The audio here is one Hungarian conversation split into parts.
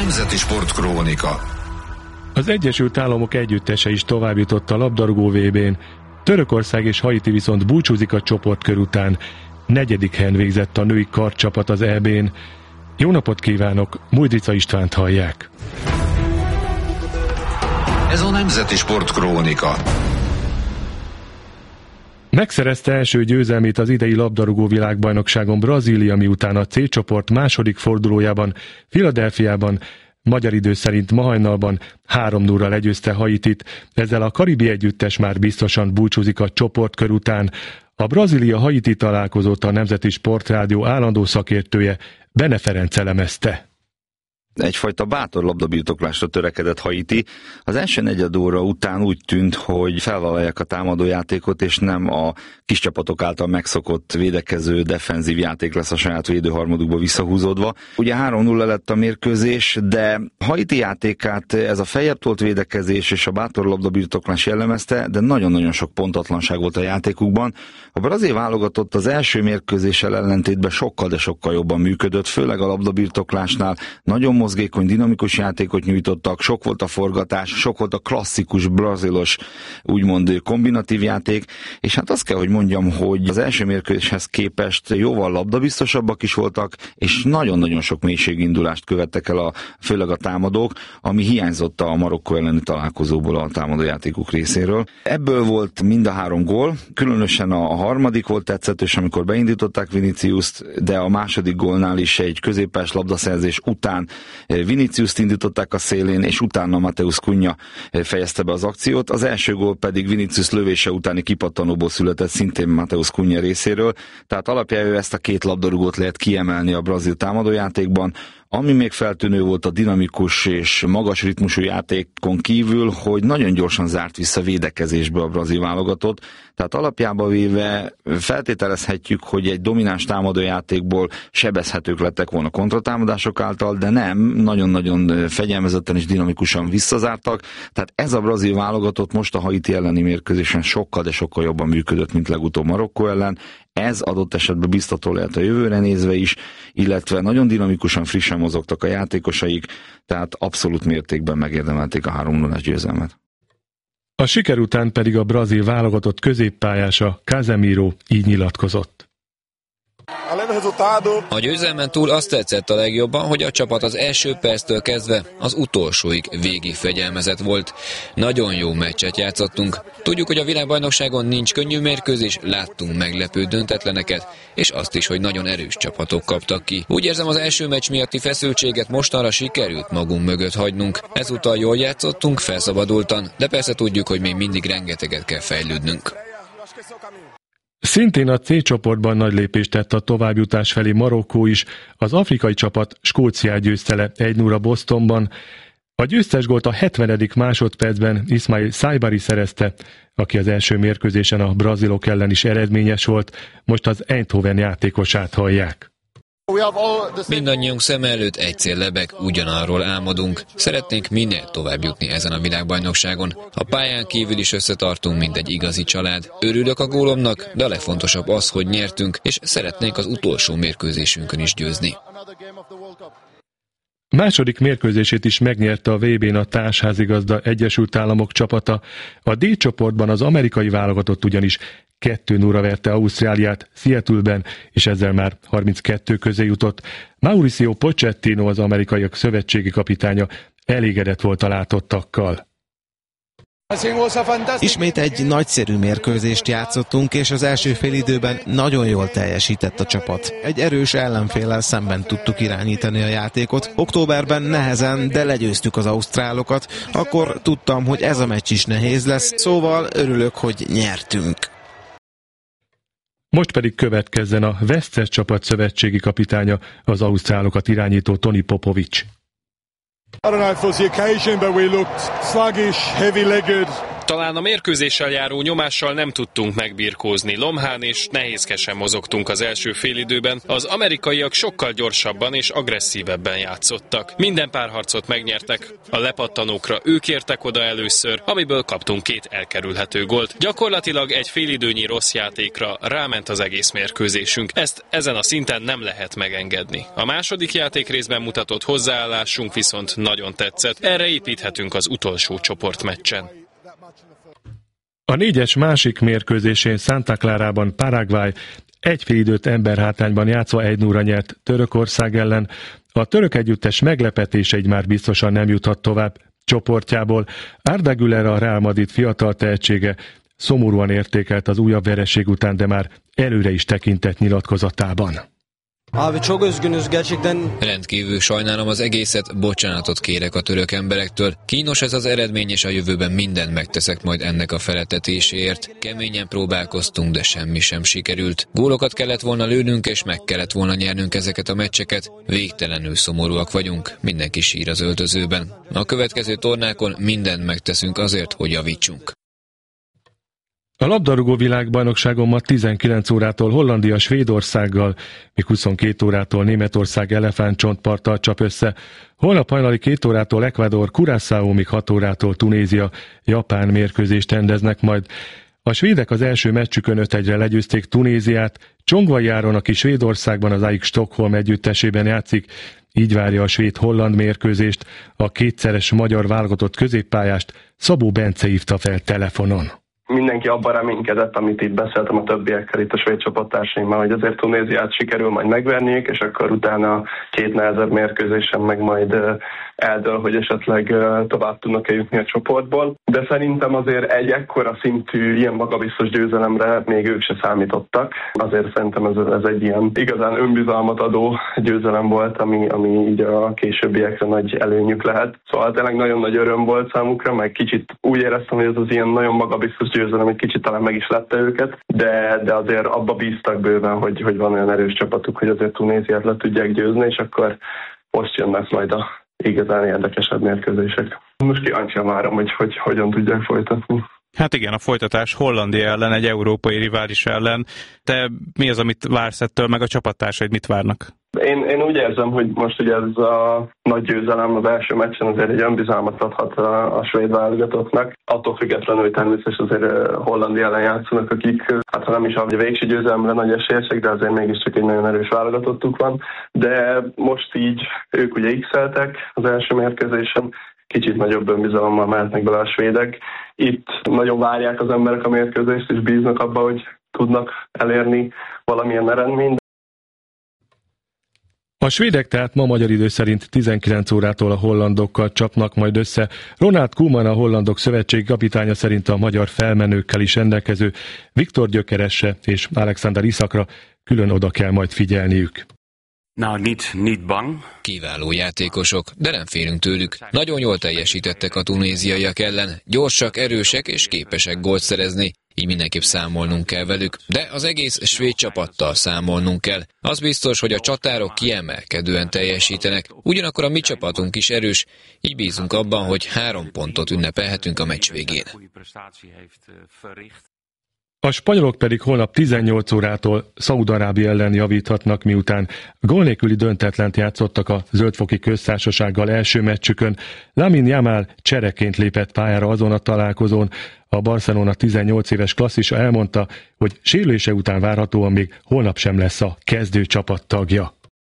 Nemzeti Sportkrónika. Az Egyesült Államok együttese is továbbjutott a labdarúgó VB-n. Törökország és Haiti viszont búcsúzik a csoportkör után. 4. helyen végzett a női kardcsapat az EB-n. Jó napot kívánok, Mújdrica Istvánt hallják. Ez a Nemzeti Sportkrónika. Megszerezte első győzelmét az idei labdarúgó világbajnokságon Brazília, miután a C csoport második fordulójában, Philadelphiában, magyar idő szerint ma hajnalban 3-0-ra legyőzte Haitit, ezzel a karibi együttes már biztosan búcsúzik a csoportkör után. A Brazília-Haiti találkozót a Nemzeti Sportrádió állandó szakértője, Bene Ferenc elemezte. Egyfajta bátor labdabirtoklásra törekedett Haiti. Az első negyedóra után úgy tűnt, hogy felvállalják a támadójátékot, és nem a kis csapatok által megszokott védekező, defenzív játék lesz a saját védőharmadukba visszahúzódva. Ugye 3-0 lett a mérkőzés, de Haiti játékát ez a feljebb tolt védekezés és a bátor labdabirtoklás jellemezte, de nagyon-nagyon sok pontatlanság volt a játékukban. A brazil válogatott az első mérkőzéssel ellentétben sokkal, de sokkal jobban működött, főleg a labdabirtoklásnál nagyon mozgékony, dinamikus játékot nyújtottak, sok volt a forgatás, sok volt a klasszikus brazilos, úgymond kombinatív játék, és hát azt kell, hogy mondjam, hogy az első mérkőzéshez képest jóval labdabiztosabbak is voltak, és nagyon-nagyon sok mélységindulást követtek el főleg a támadók, ami hiányzott a Marokkó elleni találkozóból a támadójátékuk részéről. Ebből volt mind a 3 gól, különösen a harmadik volt tetszetős, amikor beindították Viniciust, de a második gólnál is egy középpályás labdaszerzés után Viniciust indították a szélén, és utána Mateus Cunha fejezte be az akciót. Az első gól pedig Vinicius lövése utáni kipattanóból született, szintén Mateus Cunha részéről. Tehát alapjául ezt a 2 labdarúgót lehet kiemelni a brazil támadójátékban. Ami még feltűnő volt a dinamikus és magas ritmusú játékon kívül, hogy nagyon gyorsan zárt vissza védekezésbe a brazil válogatott. Tehát alapjában véve feltételezhetjük, hogy egy domináns támadójátékból sebezhetők lettek volna kontratámadások által, de nem, nagyon-nagyon fegyelmezetten és dinamikusan visszazártak. Tehát ez a brazil válogatott most a Haiti elleni mérkőzésen sokkal, de sokkal jobban működött, mint legutóbb Marokkó ellen. Ez adott esetben biztató lehet a jövőre nézve is, illetve nagyon dinamikusan, frissen mozogtak a játékosaik, tehát abszolút mértékben megérdemelték a 3-0-as győzelmet. A siker után pedig a brazil válogatott középpályása Casemiro így nyilatkozott. A győzelmen túl azt tetszett a legjobban, hogy a csapat az első perctől kezdve az utolsóig végig fegyelmezett volt. Nagyon jó meccset játszottunk. Tudjuk, hogy a világbajnokságon nincs könnyű mérkőzés, láttunk meglepő döntetleneket, és azt is, hogy nagyon erős csapatok kaptak ki. Úgy érzem, az első meccs miatti feszültséget mostanra sikerült magunk mögött hagynunk. Ezúttal jól játszottunk, felszabadultan, de persze tudjuk, hogy még mindig rengeteget kell fejlődnünk. Szintén a C csoportban nagy lépést tett a továbbjutás felé Marokkó is, az afrikai csapat Skóciát győzte le 1-0 Bostonban. A győztes gólt a 70. másodpercben Ismail Saibari szerezte, aki az első mérkőzésen a brazilok ellen is eredményes volt, most az Eindhoven játékosát hallják. Mindannyiunk szem előtt egy cél lebeg, ugyanarról álmodunk. Szeretnénk minél tovább jutni ezen a világbajnokságon. A pályán kívül is összetartunk, mint egy igazi család. Örülök a gólomnak, de a legfontosabb az, hogy nyertünk, és szeretnénk az utolsó mérkőzésünkön is győzni. Második mérkőzését is megnyerte a VB-n a társházigazda Egyesült Államok csapata. A D csoportban az amerikai válogatott ugyanis 2-0-ra verte Ausztráliát Seattle-ben, és ezzel már 32 közé jutott. Mauricio Pochettino, az amerikaiak szövetségi kapitánya, elégedett volt a látottakkal. Ismét egy nagyszerű mérkőzést játszottunk, és az első félidőben nagyon jól teljesített a csapat. Egy erős ellenféllel szemben tudtuk irányítani a játékot. Októberben nehezen, de legyőztük az ausztrálokat. Akkor tudtam, hogy ez a meccs is nehéz lesz, szóval örülök, hogy nyertünk. Most pedig következzen a vesztes csapat szövetségi kapitánya, az ausztrálokat irányító Tony Popovics. Talán a mérkőzéssel járó nyomással nem tudtunk megbirkózni. Lomhán és nehézkesen mozogtunk az első félidőben. Az amerikaiak sokkal gyorsabban és agresszívebben játszottak. Minden párharcot megnyertek. A lepattanókra ők értek oda először, amiből kaptunk 2 elkerülhető gólt. Gyakorlatilag egy félidőnyi rossz játékra ráment az egész mérkőzésünk. Ezt ezen a szinten nem lehet megengedni. A második játékrészben mutatott hozzáállásunk viszont nagyon tetszett. Erre építhetünk az utolsó csoportmeccsen. A 4-es másik mérkőzésén Santa Clarában Paraguay egy félidőt emberhátrányban játszva 1-0-ra nyert Törökország ellen. A török együttes meglepetése így már biztosan nem juthat tovább csoportjából. Arda Güler, a Real Madrid fiatal tehetsége, szomorúan értékelt az újabb vereség után, de már előre is tekintett nyilatkozatában. Abi çok üzgünüz gerçekten. Rendkívül sajnálom az egészet, bocsánatot kérek a török emberektől. Kínos ez az eredmény, és a jövőben mindent megteszek majd ennek a feleltetéséért. Keményen próbálkoztunk, de semmi sem sikerült. Gólokat kellett volna lőnünk, és meg kellett volna nyernünk ezeket a meccseket. Végtelenül szomorúak vagyunk, mindenki sír az öltözőben. A következő tornákon mindent megteszünk azért, hogy javítsunk. A labdarúgó világbajnokságon ma 19 órától Hollandia Svédországgal, míg 22 órától Németország elefántcsontparttal csap össze. Holnap hajnali 2 órától Ecuador Curaçao, míg 6 órától Tunézia Japán mérkőzést rendeznek majd. A svédek az első meccsükön 5-1-re legyőzték Tunéziát. Csongvai Áron, aki Svédországban az AIK Stockholm együttesében játszik, így várja a svéd-holland mérkőzést. A kétszeres magyar válogatott középpályást Szabó Bence hívta fel telefonon. Mindenki abban reménykedett, amit itt beszéltem a többiekkel, itt a svéd csapattársaimmal, hogy azért Tunéziát sikerül majd megverniük, és akkor utána 2 nehezebb mérkőzésen meg majd eldől, hogy esetleg tovább tudnak-e jutni a csoportból. De szerintem azért egy ekkora szintű, ilyen magabiztos győzelemre még ők se számítottak. Azért szerintem ez egy ilyen igazán önbizalmat adó győzelem volt, ami így a későbbiekre nagy előnyük lehet. Szóval tényleg nagyon nagy öröm volt számukra, meg kicsit úgy éreztem, hogy ez az ilyen nagyon magabiztos győzelem egy kicsit talán meg is lette őket, de azért abba bíztak bőven, hogy van olyan erős csapatuk, hogy azért Tunéziát le tudják győzni, és akkor most jönnek majd a igazán érdekesebb mérkőzések. Most kíváncsian várom, hogy hogyan tudják folytatni. Hát igen, a folytatás Hollandia ellen, egy európai rivális ellen. Te mi az, amit vársz ettől, meg a csapattársaid mit várnak? Én úgy érzem, hogy most ugye ez a nagy győzelem az első meccsen azért egy önbizalmat adhat a svéd válogatottnak. Attól függetlenül, hogy természetesen azért Hollandia ellen játszanak, akik, hát ha nem is a végső győzelemre nagy esélyesek, de azért mégiscsak egy nagyon erős válogatottuk van. De most így ők ugye x-eltek az első mérkőzésen, kicsit nagyobb önbizalommal mehetnek bele a svédek. Itt nagyon várják az emberek a mérkőzést, és bíznak abba, hogy tudnak elérni valamilyen eredményt. A svédek tehát ma magyar idő szerint 19 órától a hollandokkal csapnak majd össze. Ronald Koeman, a hollandok szövetség kapitánya szerint a magyar felmenőkkel is rendelkező Viktor Gyökeresse és Alexander Isakra külön oda kell majd figyelniük. Niet bang. Kiváló játékosok, de nem félünk tőlük. Nagyon jól teljesítettek a tunéziaiak ellen, gyorsak, erősek és képesek gólt szerezni. Így mindenképp számolnunk kell velük, de az egész svéd csapattal számolnunk kell. Az biztos, hogy a csatárok kiemelkedően teljesítenek, ugyanakkor a mi csapatunk is erős, így bízunk abban, hogy 3 pontot ünnepelhetünk a meccs végén. A spanyolok pedig holnap 18 órától Szaúd-Arábia ellen javíthatnak, miután gól nélküli döntetlent játszottak a Zöldfoki Köztársasággal első meccsükön. Lamine Yamal csereként lépett pályára azon a találkozón. A Barcelona 18 éves klasszisa elmondta, hogy sérülése után várhatóan még holnap sem lesz a kezdő csapat tagja.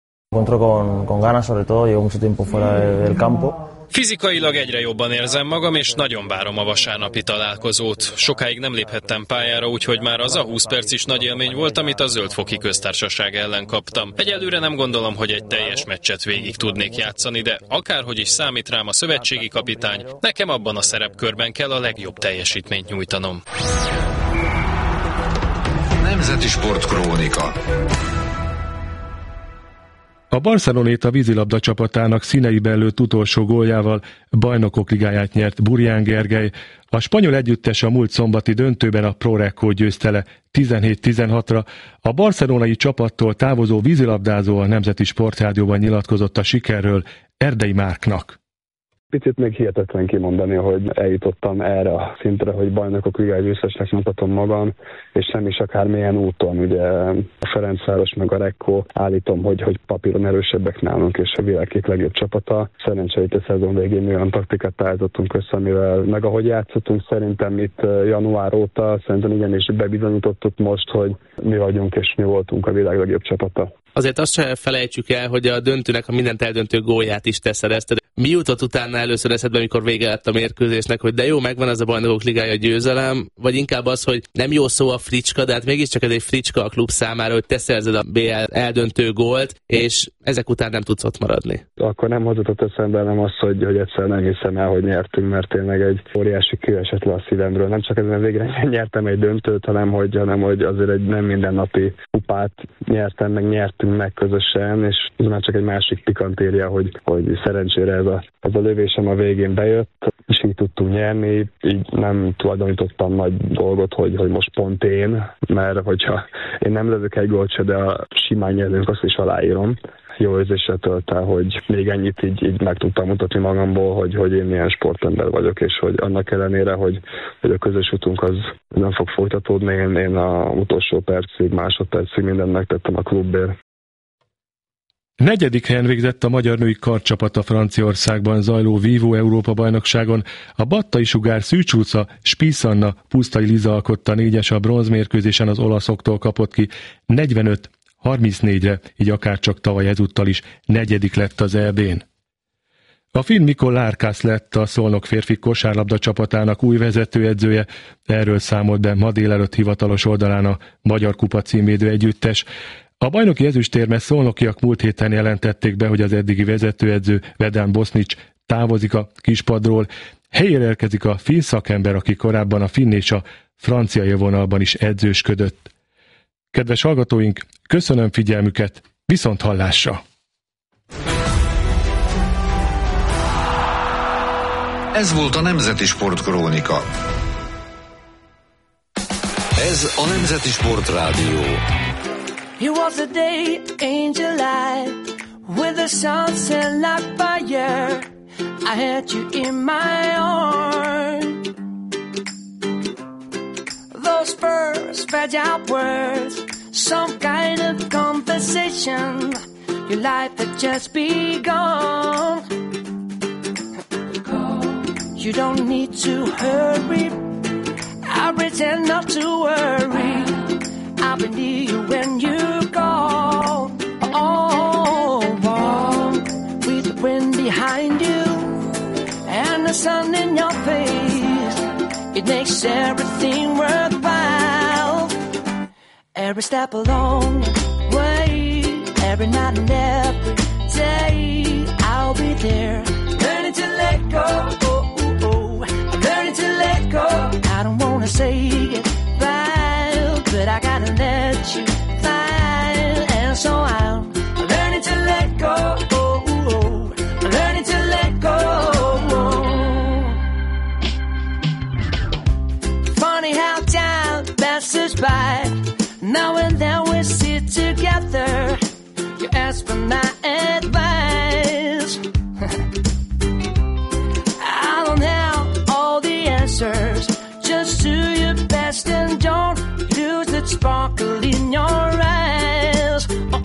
Fizikailag egyre jobban érzem magam, és nagyon várom a vasárnapi találkozót. Sokáig nem léphettem pályára, úgyhogy már az a 20 perc is nagy élmény volt, amit a Zöldfoki Köztársaság ellen kaptam. Egyelőre nem gondolom, hogy egy teljes meccset végig tudnék játszani, de akárhogy is számít rám a szövetségi kapitány, nekem abban a szerepkörben kell a legjobb teljesítményt nyújtanom. Nemzeti Sportkrónika. A Barcelonét a vízilabda csapatának színeiben lőtt utolsó góljával Bajnokok Ligáját nyert Burján Gergely. A spanyol együttes a múlt szombati döntőben a Pro Recco győzte le 17-16-ra. A barcelonai csapattól távozó vízilabdázó a Nemzeti Sportrádióban nyilatkozott a sikerről Erdei Márknak. Picit még hihetetlen kimondani, hogy eljutottam erre a szintre, hogy bajnokok ligája győztesnek mutatom magam, és nem is akármilyen úton. Ugye a Ferencváros meg a Rekko állítom, hogy papíron erősebbek nálunk, és a világ két legjobb csapata. Szerencsére itt a szezon végén olyan taktikát állítottunk össze, amivel meg ahogy játszottunk, szerintem itt január óta szerintem igenis bebizonyítottuk most, hogy mi vagyunk és mi voltunk a világ legjobb csapata. Azért azt sem felejtsük el, hogy a döntőnek a mindent eldöntő gólját is te szerezted. Mi jutott utána először eszedbe, amikor vége lett a mérkőzésnek, hogy de jó, megvan ez a bajnokok ligája győzelem, vagy inkább az, hogy nem jó szó a fricska, de hát mégiscsak ez egy fricska a klub számára, hogy te szerzed a BL eldöntő gólt, és ezek után nem tudsz ott maradni. Akkor nem hozott eszembe nem az, hogy egyszer nem hiszem el, hogy nyertünk, mert tényleg egy óriási kő esett le a szívemről. Nem csak ezen végre nyertem egy döntőt, hanem hogy azért egy nem mindennapi kupát nyertünk meg közösen, és ez már csak egy másik pikantéria, hogy szerencsére ez a lövésem a végén bejött, és így tudtunk nyerni, így nem tulajdonítottam nagy dolgot, hogy most pont én, mert hogyha én nem lövök egy gólt se, de simán nyerünk, azt is aláírom. Jó érzésre tölt el, hogy még ennyit így meg tudtam mutatni magamból, hogy én milyen sportember vagyok, és hogy annak ellenére, hogy a közös utunk az nem fog folytatódni, én a utolsó másodpercig mindent megtettem a klubért. 4. helyen végzett a magyar női karcsapata Franciaországban zajló Vívó Európa-bajnokságon. A Battai Sugár, Szűcs Luca, Spisz Anna, Pusztai Liza alkotta 4-es, a bronzmérkőzésen az olaszoktól kapott ki 45-34-re, így akárcsak tavaly ezúttal is 4. lett az EB-n. A finn Mikko Lárkász lett a Szolnok férfi kosárlabda csapatának új vezetőedzője, erről számolt be ma délelőtt hivatalos oldalán a Magyar Kupa címvédő együttes. A bajnoki ezüstérmes szolnokiak múlt héten jelentették be, hogy az eddigi vezetőedző Vedán Bosznics távozik a kispadról. Helyére érkezik a finn szakember, aki korábban a finn és a francia élvonalban is edzősködött. Kedves hallgatóink, köszönöm figyelmüket, viszont hallásra! Ez volt a Nemzeti Sportkrónika. Ez a Nemzeti Sport Rádió. It was a day, angel light, with the sunset like fire. I had you in my arms. Those first fragile words, some kind of conversation. Your life had just begun. You don't need to hurry, I pretend not to worry. I'll be near you when you call. With the wind behind you and the sun in your face, it makes everything worthwhile. Every step along the way, every night and every day, I'll be there. Learning to let go, learning to let go. I don't wanna say goodbye, but I gotta let you fly, and so I'm learning to let go, learning to let go. Funny how time passes by, now and then we sit together. You ask for my advice. I don't have all the answers, just do your best and don't lose that sparkle in your eyes.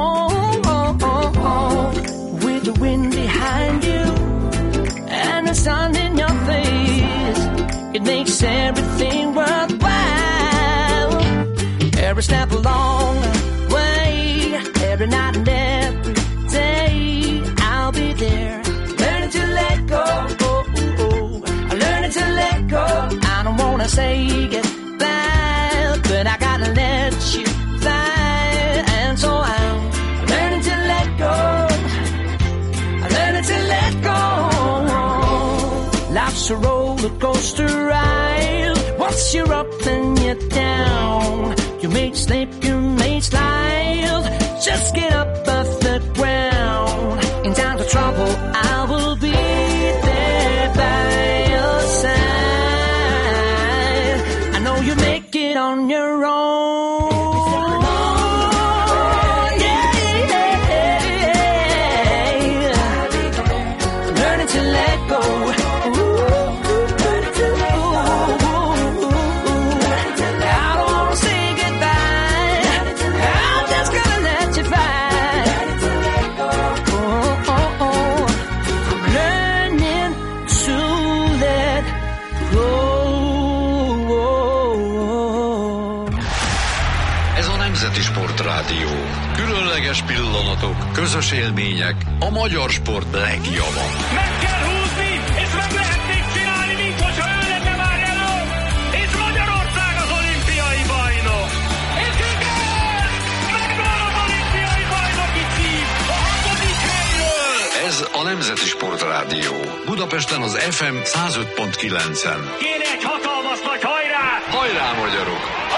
With the wind behind you and the sun in your face, it makes everything worthwhile. Every step along the way, every night and every day, I'll be there. Learning to let go, learning to let go. I don't wanna say goodbye, but I gotta let you fly, and so I'm learning to let go, learning to let go. Life's a roller coaster ride. Once you're up, then you're down. You may slip, you may slide. Just get up off the ground. In times of trouble, I will be there by your side. I know you make it on your own. Yeah. Learning to let go. Nemzeti Sportrádió. Különleges pillanatok, közös élmények, a magyar sport legjava. Meg kell húzni, és meg lehet még csinálni, mint hogyha ő lenne már elő, és Magyarország az olimpiai bajnok. És igen, megvan az olimpiai bajnoki cím, a 6. helyről. Ez a Nemzeti Sportrádió. Budapesten az FM 105.9-en. Kéne egy hatalmas nagy hajrá! Hajrá, magyarok!